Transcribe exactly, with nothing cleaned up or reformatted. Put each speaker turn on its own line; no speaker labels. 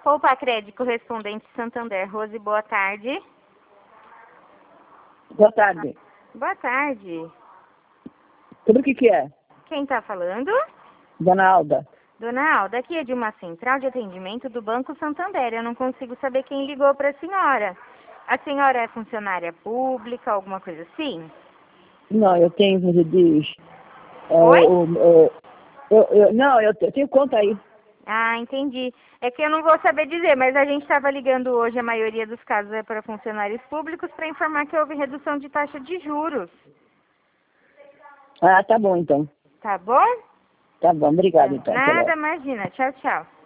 Poupa Crédito Correspondente Santander. Rose, boa tarde.
Boa tarde.
Boa tarde.
Sobre o que que é?
Quem está falando?
Dona Alda.
Dona Alda, aqui é de uma central de atendimento do Banco Santander. Eu não consigo saber quem ligou para a senhora. A senhora é funcionária pública, alguma coisa assim?
Não, eu tenho, como você diz... é,
Oi?
o- o- eu, eu, não, eu, eu tenho conta aí.
Ah, entendi. É que eu não vou saber dizer, mas a gente estava ligando hoje, a maioria dos casos é para funcionários públicos, para informar que houve redução de taxa de juros.
Ah, tá bom então.
Tá bom?
Tá bom, obrigado então. Até logo.
Nada, imagina. Tchau, tchau.